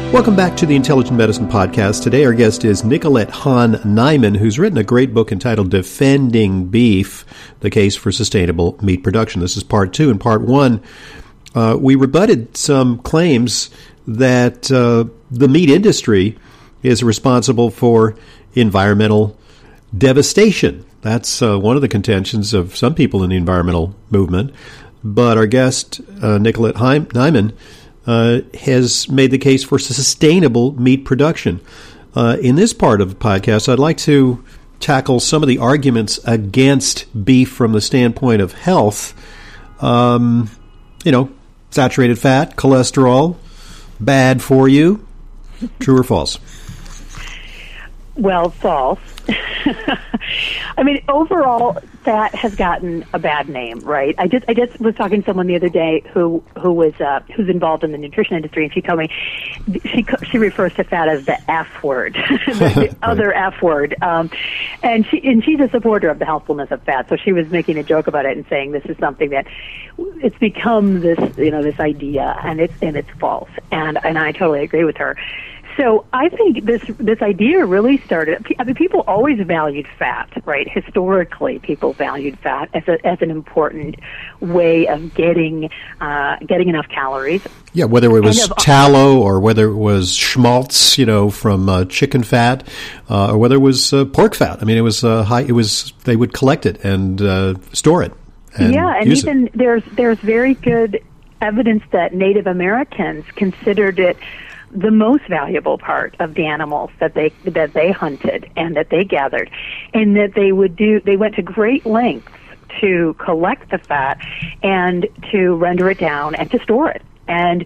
Welcome back to the Intelligent Medicine Podcast. Today our guest is Nicolette Hahn Niman, who's written a great book entitled Defending Beef, The Case for Sustainable Meat Production. This is part 2. In part 1, we rebutted some claims that the meat industry is responsible for environmental devastation. That's one of the contentions of some people in the environmental movement. But our guest, Nicolette Niman, has made the case for sustainable meat production. In this part of the podcast, I'd like to tackle some of the arguments against beef from the standpoint of health. Saturated fat, cholesterol, bad for you. True or false? Well, false. I mean, overall, fat has gotten a bad name, right? I just was talking to someone the other day who's involved in the nutrition industry, and she told me she refers to fat as the F word, the other F word, and she's a supporter of the healthfulness of fat. So she was making a joke about it and saying this is something that it's become this idea, and it's false, and I totally agree with her. So I think this idea really started. I mean, people always valued fat, right? Historically, people valued fat as an important way of getting enough calories. Yeah, whether it was tallow or whether it was schmaltz, from chicken fat, or whether it was pork fat. I mean, it was high. It was they would collect it and store it. And use even it. there's very good evidence that Native Americans considered it the most valuable part of the animals that they hunted and that they gathered, and that they went to great lengths to collect the fat and to render it down and to store it. And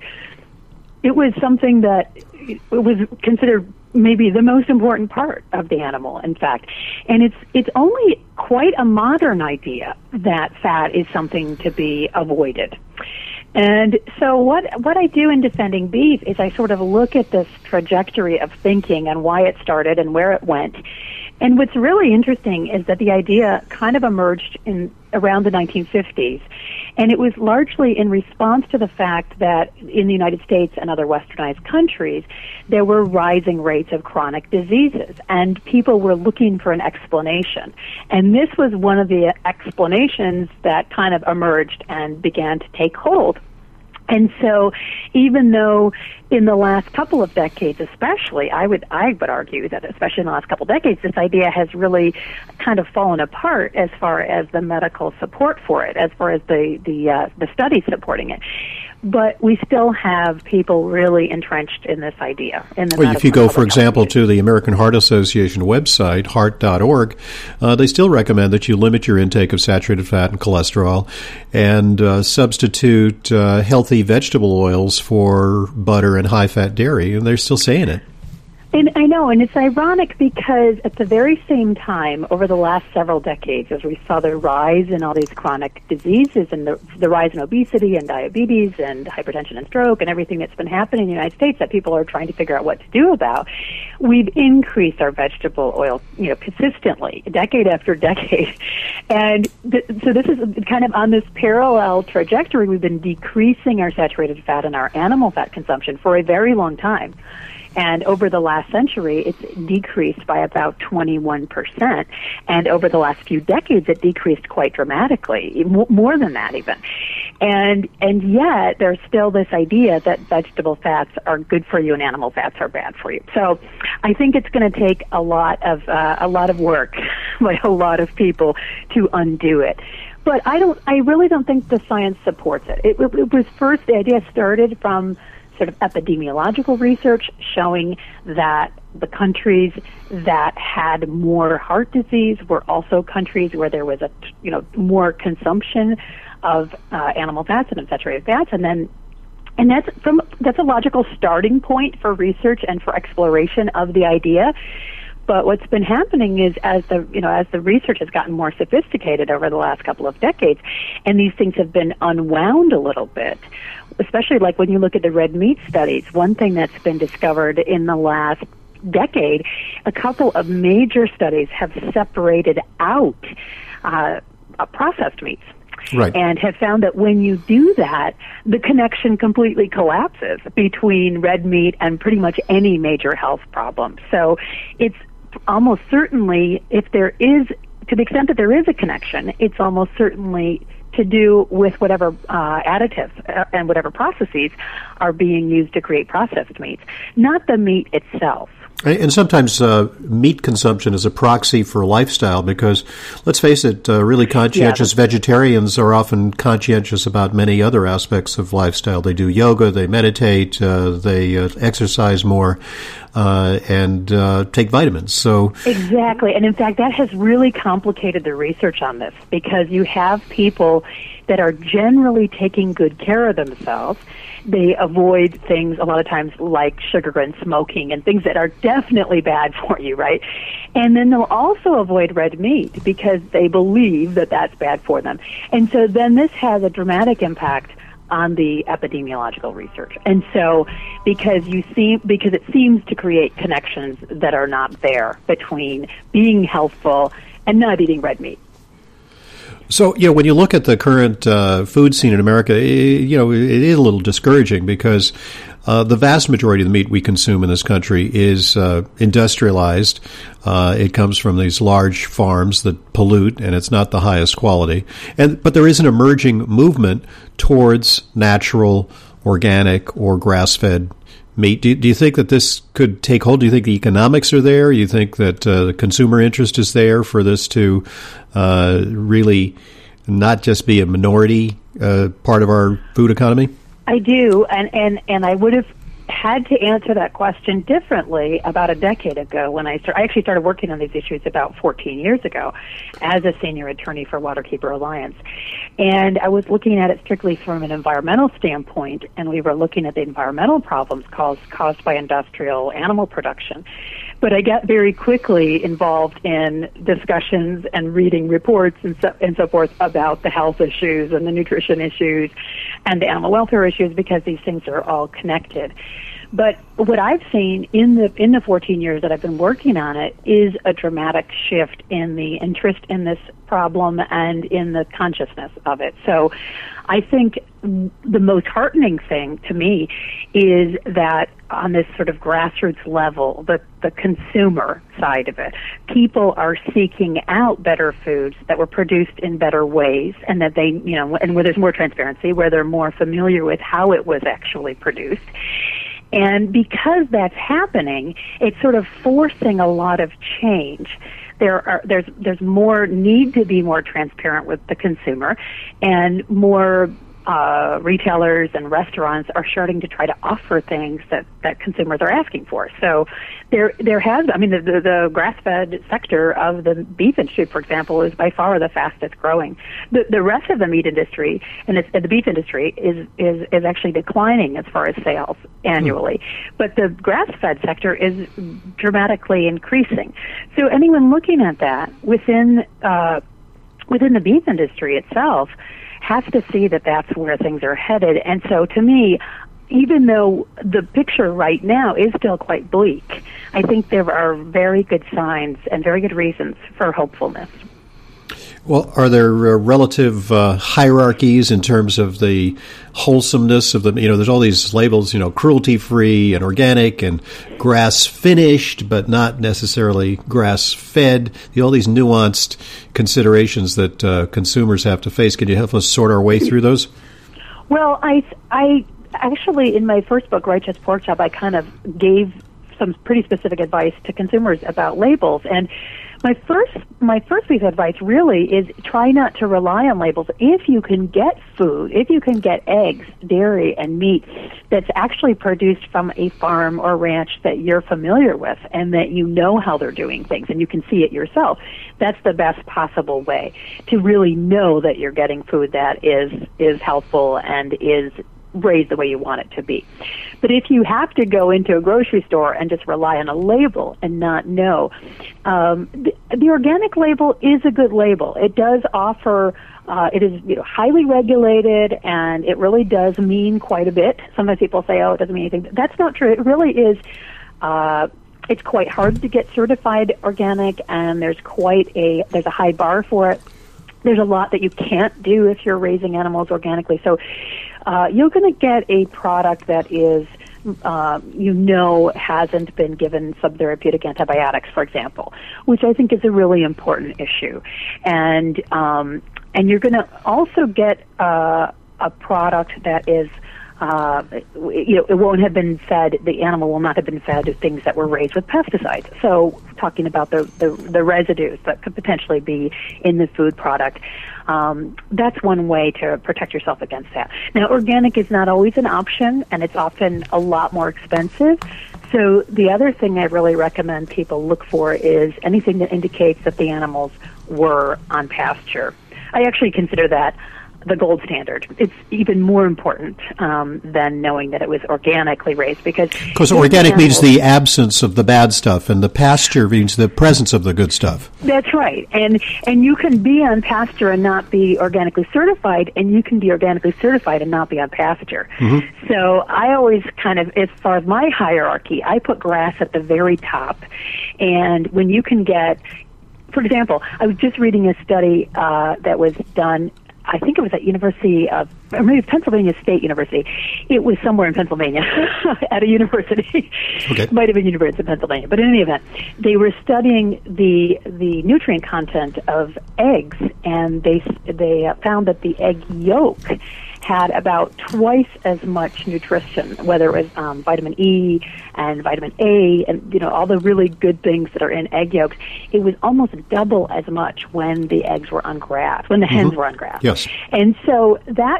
it was something that it was considered maybe the most important part of the animal, in fact. And it's only quite a modern idea that fat is something to be avoided. And so what I do in Defending Beef is I sort of look at this trajectory of thinking and why it started and where it went. And what's really interesting is that the idea kind of emerged around the 1950s. And it was largely in response to the fact that in the United States and other westernized countries, there were rising rates of chronic diseases, and people were looking for an explanation. And this was one of the explanations that kind of emerged and began to take hold. And so even though in the last couple of decades especially, I would argue that especially in the last couple of decades, this idea has really kind of fallen apart as far as the medical support for it, as far as the studies supporting it. But we still have people really entrenched in this idea. Well, if you go, for example, to the American Heart Association website, heart.org, they still recommend that you limit your intake of saturated fat and cholesterol and substitute healthy vegetable oils for butter and high-fat dairy, and they're still saying it. And I know, and it's ironic because at the very same time, over the last several decades, as we saw the rise in all these chronic diseases and the rise in obesity and diabetes and hypertension and stroke and everything that's been happening in the United States that people are trying to figure out what to do about, we've increased our vegetable oil, consistently, decade after decade. And so this is kind of on this parallel trajectory. We've been decreasing our saturated fat and our animal fat consumption for a very long time. And over the last century, it's decreased by about 21%. And over the last few decades, it decreased quite dramatically, more than that even. And yet, there's still this idea that vegetable fats are good for you and animal fats are bad for you. So I think it's going to take a lot of work by a lot of people to undo it. But I really don't think the science supports it. It was first, the idea started from sort of epidemiological research showing that the countries that had more heart disease were also countries where there was more consumption of animal fats and saturated fats, and that's a logical starting point for research and for exploration of the idea. But what's been happening is as the research has gotten more sophisticated over the last couple of decades, and these things have been unwound a little bit, especially like when you look at the red meat studies, one thing that's been discovered in the last decade, a couple of major studies have separated out processed meats. Right. And have found that when you do that, the connection completely collapses between red meat and pretty much any major health problem. So it's almost certainly, if there is, to the extent that there is a connection, it's almost certainly to do with whatever additives and whatever processes are being used to create processed meats, not the meat itself. And sometimes meat consumption is a proxy for lifestyle because, let's face it, really conscientious vegetarians are often conscientious about many other aspects of lifestyle. They do yoga, they meditate, they exercise more, and take vitamins. So exactly. And in fact, that has really complicated the research on this because you have people that are generally taking good care of themselves. They avoid things a lot of times like sugar and smoking and things that are definitely bad for you, right? And then they'll also avoid red meat because they believe that that's bad for them. And so then this has a dramatic impact on the epidemiological research. And so because it seems to create connections that are not there between being healthful and not eating red meat. So, when you look at the current food scene in America, it is a little discouraging because the vast majority of the meat we consume in this country is industrialized. It comes from these large farms that pollute, and it's not the highest quality. But there is an emerging movement towards natural, organic, or grass-fed meat. Do you think that this could take hold? Do you think the economics are there? Do you think that the consumer interest is there for this to really not just be a minority part of our food economy? I do, and I would have had to answer that question differently about a decade ago when I actually started working on these issues about 14 years ago as a senior attorney for Waterkeeper Alliance. And I was looking at it strictly from an environmental standpoint, and we were looking at the environmental problems caused by industrial animal production. But I got very quickly involved in discussions and reading reports and so forth about the health issues and the nutrition issues and the animal welfare issues because these things are all connected. But what I've seen in the 14 years that I've been working on it is a dramatic shift in the interest in this problem and in the consciousness of it. So I think the most heartening thing to me is that on this sort of grassroots level, the consumer side of it, people are seeking out better foods that were produced in better ways and that they, and where there's more transparency, where they're more familiar with how it was actually produced. And because that's happening, it's sort of forcing a lot of change. There's more need to be more transparent with the consumer, and more retailers and restaurants are starting to try to offer things that consumers are asking for. So there has, the grass-fed sector of the beef industry, for example, is by far the fastest growing. The rest of the meat industry and the beef industry is actually declining as far as sales annually. But the grass-fed sector is dramatically increasing. So anyone looking at that within the beef industry itself has to see that that's where things are headed. And so to me, even though the picture right now is still quite bleak, I think there are very good signs and very good reasons for hopefulness. Well, are there relative hierarchies in terms of the wholesomeness of the, there's all these labels, cruelty-free and organic and grass-finished, but not necessarily grass-fed, all these nuanced considerations that consumers have to face. Can you help us sort our way through those? Well, I actually, in my first book, Righteous Pork Chop, I kind of gave some pretty specific advice to consumers about labels. And my first piece of advice really is try not to rely on labels. If you can get food, if you can get eggs, dairy, and meat that's actually produced from a farm or ranch that you're familiar with and that you know how they're doing things and you can see it yourself, that's the best possible way to really know that you're getting food that is healthful and is raised the way you want it to be. But if you have to go into a grocery store and just rely on a label and not know, the organic label is a good label. It does offer, it is highly regulated, and it really does mean quite a bit. Sometimes people say, oh, it doesn't mean anything. That's not true. It really is. It's quite hard to get certified organic, and there's a high bar for it. There's a lot that you can't do if you're raising animals organically. So you're going to get a product that is, hasn't been given subtherapeutic antibiotics, for example, which I think is a really important issue. And you're going to also get a product that is, it won't have been fed, the animal will not have been fed things that were raised with pesticides. So talking about the residues that could potentially be in the food product, that's one way to protect yourself against that. Now, organic is not always an option, and it's often a lot more expensive. So the other thing I really recommend people look for is anything that indicates that the animals were on pasture. I actually consider that the gold standard. It's even more important than knowing that it was organically raised, because organic means the absence of the bad stuff, and the pasture means the presence of the good stuff. That's right, and you can be on pasture and not be organically certified, and you can be organically certified and not be on pasture. Mm-hmm. So I always kind of, as far as my hierarchy, I put grass at the very top, and when you can get, for example, I was just reading a study that was done, I think it was at University of, or maybe Pennsylvania State University. It was somewhere in Pennsylvania at a university. Okay. Might have been University of Pennsylvania. But in any event, they were studying the nutrient content of eggs, and they found that the egg yolk had about twice as much nutrition, whether it was vitamin E and vitamin A and all the really good things that are in egg yolks. It was almost double as much when the eggs were on grass, when the hens were on grass. Yes. And so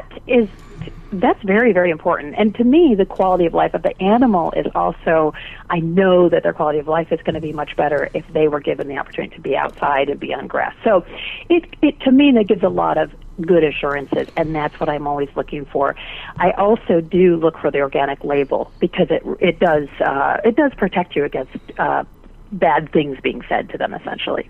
that's very, very important. And to me, the quality of life of the animal is also, I know that their quality of life is going to be much better if they were given the opportunity to be outside and be on grass. So it to me, that gives a lot of good assurances, and that's what I'm always looking for. I also do look for the organic label, because it does protect you against bad things being said to them, essentially.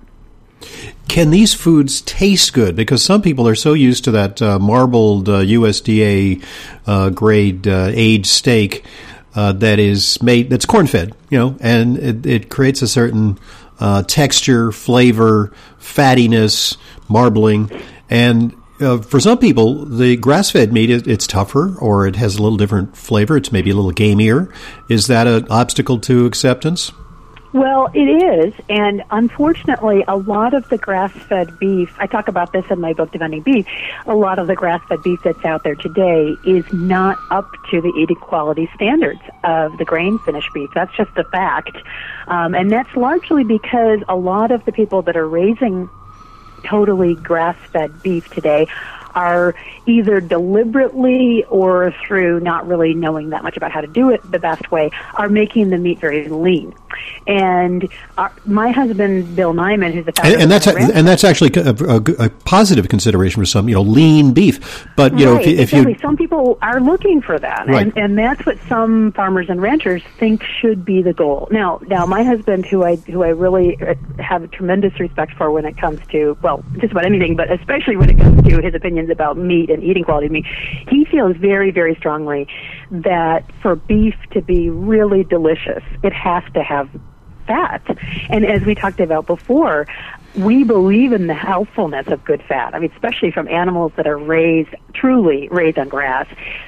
Can these foods taste good? Because some people are so used to that marbled USDA grade aged steak that is made, that's corn-fed, and it creates a certain texture, flavor, fattiness, marbling, and for some people, the grass-fed meat, it's tougher, or it has a little different flavor. It's maybe a little gamier. Is that an obstacle to acceptance? Well, it is, and unfortunately, a lot of the grass-fed beef, I talk about this in my book, Defending Beef, a lot of the grass-fed beef that's out there today is not up to the eating quality standards of the grain-finished beef. That's just a fact. And that's largely because a lot of the people that are raising totally grass-fed beef today are either deliberately or through not really knowing that much about how to do it the best way, are making the meat very lean. And my husband, Bill Nyman, who's the founder and that's actually a positive consideration for some, lean beef. But exactly. Some people are looking for that, right. and that's what some farmers and ranchers think should be the goal. Now, my husband, who I really have tremendous respect for when it comes to, well, just about anything, but especially when it comes to his opinions about meat and eating quality meat, he feels very, very strongly that for beef to be really delicious, it has to have fat. And as we talked about before, we believe in the healthfulness of good fat. I mean, especially from animals that are truly raised on grass.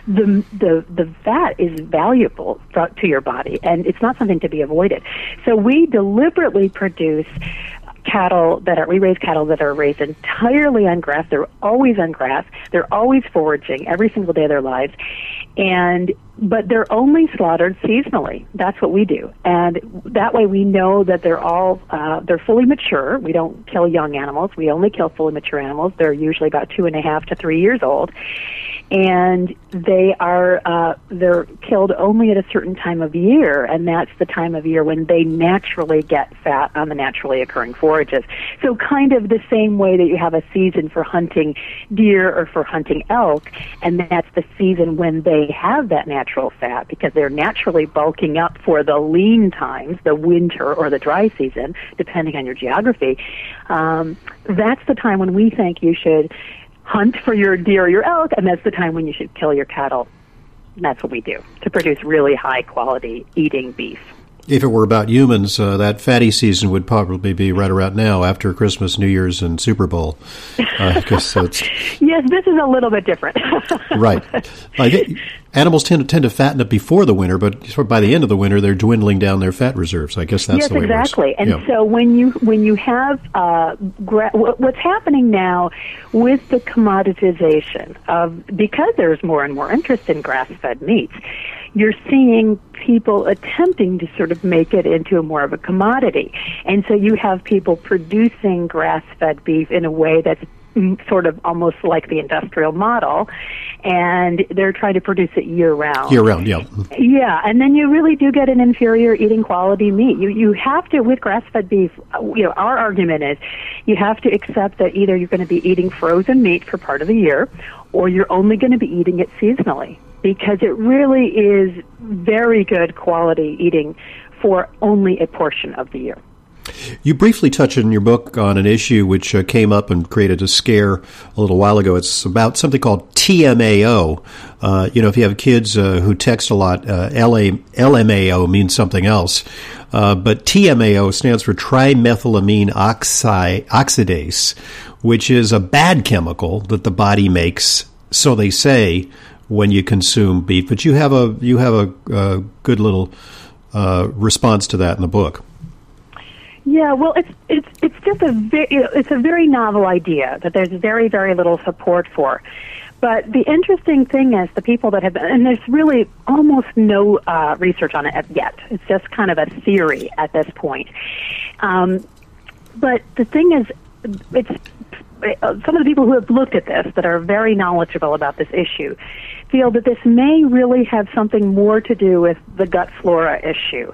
The fat is valuable to your body, and it's not something to be avoided. So we deliberately produce we raise cattle that are raised entirely on grass. They're always on grass. They're always foraging every single day of their lives. But they're only slaughtered seasonally. That's what we do. And that way we know that they're fully mature. We don't kill young animals. We only kill fully mature animals. They're usually about 2.5 to 3 years old. And they're killed only at a certain time of year, and that's the time of year when they naturally get fat on the naturally occurring forages. So kind of the same way that you have a season for hunting deer or for hunting elk, and that's the season when they have that natural fat because they're naturally bulking up for the lean times, the winter or the dry season, depending on your geography. That's the time when we think you should hunt for your deer or your elk, and that's the time when you should kill your cattle. And that's what we do to produce really high-quality eating beef. if it were about humans, that fatty season would probably be right around now, after Christmas, New Year's, and Super Bowl. Yes, this is a little bit different. Right. Animals tend to fatten up before the winter, but by the end of the winter, they're dwindling down their fat reserves. I guess that's the way exactly. it works. And so when you have what's happening now with the commoditization because there's more and more interest in grass-fed meats, you're seeing people attempting to sort of make it into more of a commodity. And so you have people producing grass-fed beef in a way that's sort of almost like the industrial model, and they're trying to produce it year-round. Year-round, yeah. Yeah, and then you really do get an inferior eating quality meat. You have to, with grass-fed beef, our argument is you have to accept that either you're going to be eating frozen meat for part of the year, or you're only going to be eating it seasonally, because it really is very good quality eating for only a portion of the year. You briefly touch in your book on an issue which came up and created a scare a little while ago. It's about something called TMAO. If you have kids who text a lot, LMAO means something else. But TMAO stands for trimethylamine oxidase, which is a bad chemical that the body makes, so they say, when you consume beef. But you have a good little response to that in the book. Yeah, well, it's just it's a very novel idea that there's very, very little support for. But the interesting thing is the people that have been, and there's really almost no research on it yet. It's just kind of a theory at this point. But the thing is, some of the people who have looked at this that are very knowledgeable about this issue feel that this may really have something more to do with the gut flora issue.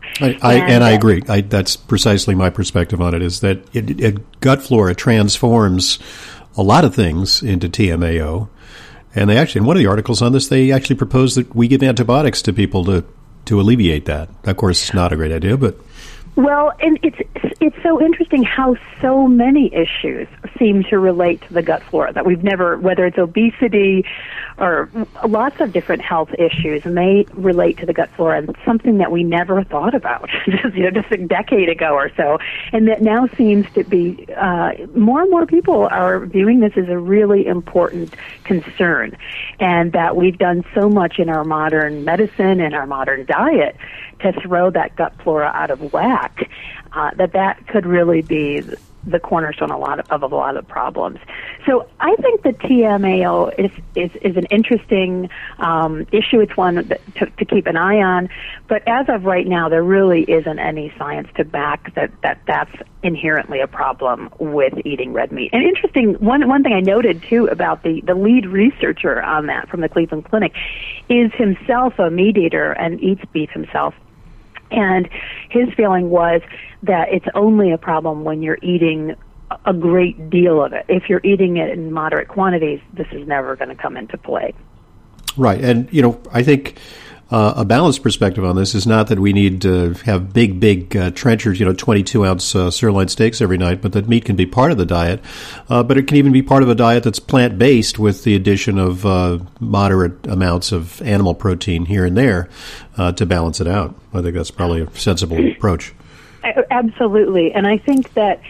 I agree. That's precisely my perspective on it, is that gut flora transforms a lot of things into TMAO. And they actually, in one of the articles on this, they actually propose that we give antibiotics to people to alleviate that. Of course, it's not a great idea, but... Well, and it's so interesting how so many issues seem to relate to the gut flora that we've never, whether it's obesity or lots of different health issues, and they relate to the gut flora, and something that we never thought about just a decade ago or so, and that now seems to be more and more people are viewing this as a really important concern, and that we've done so much in our modern medicine and our modern diet to throw that gut flora out of whack, that could really be the cornerstone of a lot of problems. So I think the TMAO is an interesting issue. It's one to keep an eye on. But as of right now, there really isn't any science to back that's inherently a problem with eating red meat. And interesting, one thing I noted too about the lead researcher on that from the Cleveland Clinic is himself a meat eater and eats beef himself. And his feeling was that it's only a problem when you're eating a great deal of it. If you're eating it in moderate quantities, this is never going to come into play. Right. And, I think a balanced perspective on this is not that we need to have big trenchers, 22-ounce sirloin steaks every night, but that meat can be part of the diet. But it can even be part of a diet that's plant-based with the addition of moderate amounts of animal protein here and there to balance it out. I think that's probably a sensible approach. Absolutely. And I think that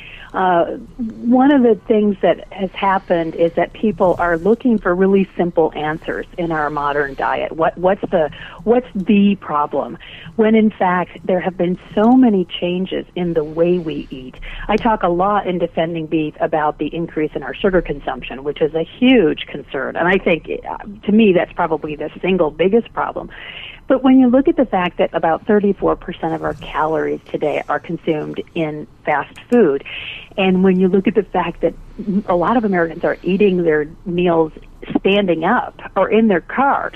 one of the things that has happened is that people are looking for really simple answers in our modern diet. What's the problem? When in fact there have been so many changes in the way we eat. I talk a lot in Defending Beef about the increase in our sugar consumption, which is a huge concern. And I think, to me, that's probably the single biggest problem. But when you look at the fact that about 34% of our calories today are consumed in fast food, and when you look at the fact that a lot of Americans are eating their meals standing up or in their cars,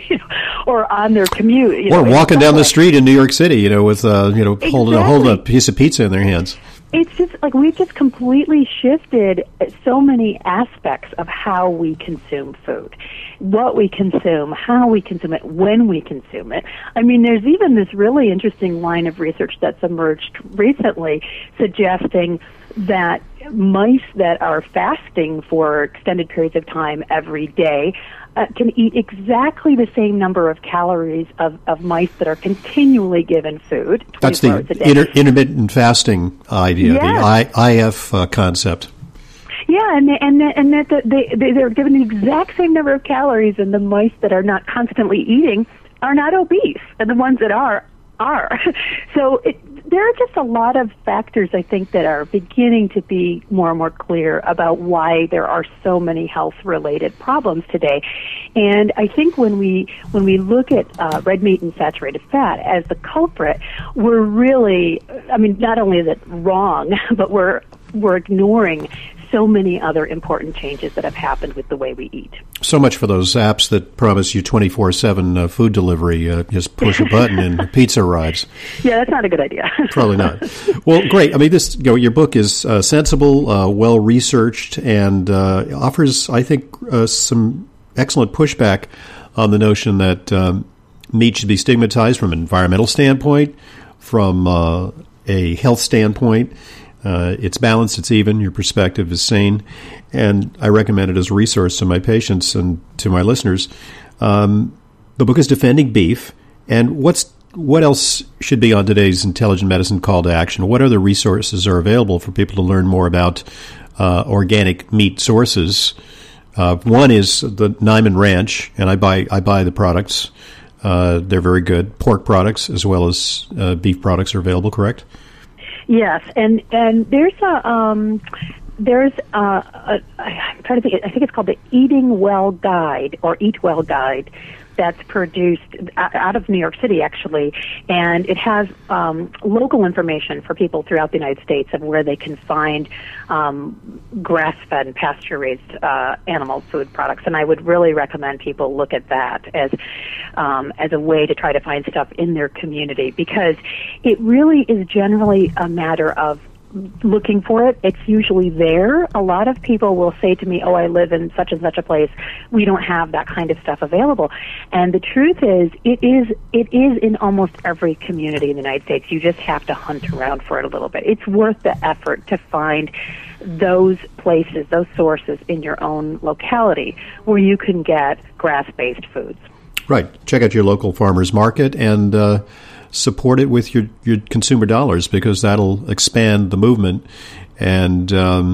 or on their commute, or walking down the street in New York City, with holding a piece of pizza in their hands. It's just like we've just completely shifted so many aspects of how we consume food, what we consume, how we consume it, when we consume it. I mean, there's even this really interesting line of research that's emerged recently suggesting that mice that are fasting for extended periods of time every day can eat exactly the same number of calories of mice that are continually given food. That's the intermittent fasting idea, yes. The IF concept. Yeah, and they're given the exact same number of calories, and the mice that are not constantly eating are not obese, and the ones that are. So there are just a lot of factors, I think, that are beginning to be more and more clear about why there are so many health-related problems today. And I think when we look at red meat and saturated fat as the culprit, we're really, I mean, not only is it wrong, but we're ignoring so many other important changes that have happened with the way we eat. So much for those apps that promise you 24/7 food delivery. Just push a button and the pizza arrives. Yeah, that's not a good idea. Probably not. Well, great. I mean, your book is sensible, well researched, and offers, I think, some excellent pushback on the notion that meat should be stigmatized from an environmental standpoint, from a health standpoint. It's balanced, it's even, your perspective is sane, and I recommend it as a resource to my patients and to my listeners. The book is Defending Beef, and what else should be on today's Intelligent Medicine call to action? What other resources are available for people to learn more about organic meat sources? One is the Niman Ranch, and I buy the products. They're very good. Pork products as well as beef products are available, correct? Yes, and there's I'm trying to think. I think it's called the Eating Well Guide or Eat Well Guide. That's produced out of New York City, actually, and it has local information for people throughout the United States of where they can find grass-fed and pasture-raised animal food products. And I would really recommend people look at that as a way to try to find stuff in their community, because it really is generally a matter of looking for it. It's usually there. A lot of people will say to me, "Oh, I live in such and such a place. We don't have that kind of stuff available." And the truth is, it is in almost every community in the United States. You just have to hunt around for it a little bit. It's worth the effort to find those places, those sources in your own locality where you can get grass-based foods. Right. Check out your local farmer's market and support it with your consumer dollars, because that'll expand the movement and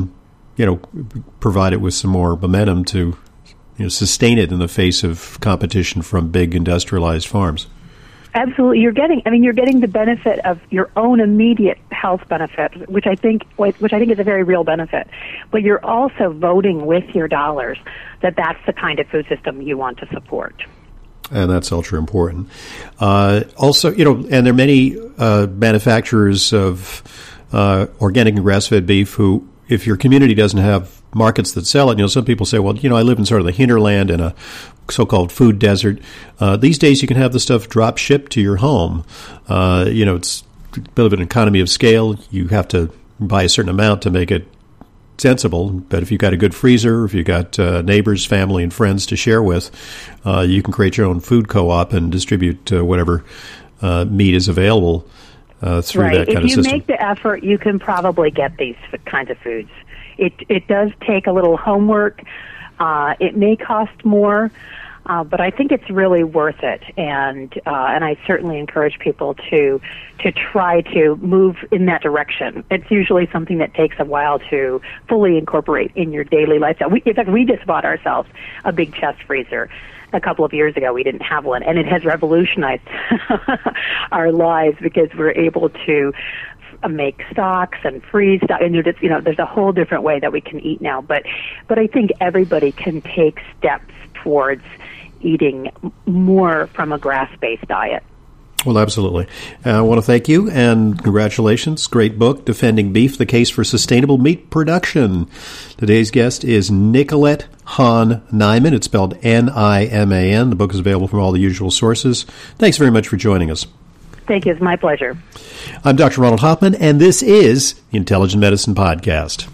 provide it with some more momentum to sustain it in the face of competition from big industrialized farms. Absolutely, you're getting the benefit of your own immediate health benefit, which I think is a very real benefit. But you're also voting with your dollars that that's the kind of food system you want to support. And that's ultra important. Also, and there are many manufacturers of organic and grass-fed beef who, if your community doesn't have markets that sell it, some people say, well, I live in sort of the hinterland in a so-called food desert. These days you can have the stuff drop shipped to your home. It's a bit of an economy of scale. You have to buy a certain amount to make it sensible, but if you've got a good freezer, if you've got neighbors, family, and friends to share with, you can create your own food co-op and distribute whatever meat is available through that kind of system. If you make the effort, you can probably get these kinds of foods. It does take a little homework. It may cost more, but I think it's really worth it, and I certainly encourage people to try to move in that direction. It's usually something that takes a while to fully incorporate in your daily lifestyle. In fact, we just bought ourselves a big chest freezer a couple of years ago. We didn't have one, and it has revolutionized our lives because we're able to make stocks and freeze stock, and there's a whole different way that we can eat now. But I think everybody can take steps towards eating more from a grass-based diet. Well, absolutely. I want to thank you, and congratulations. Great book, Defending Beef, The Case for Sustainable Meat Production. Today's guest is Nicolette Hahn Niman. It's spelled Niman. The book is available from all the usual sources. Thanks very much for joining us. Thank you. It's my pleasure. I'm Dr. Ronald Hoffman, and this is Intelligent Medicine Podcast.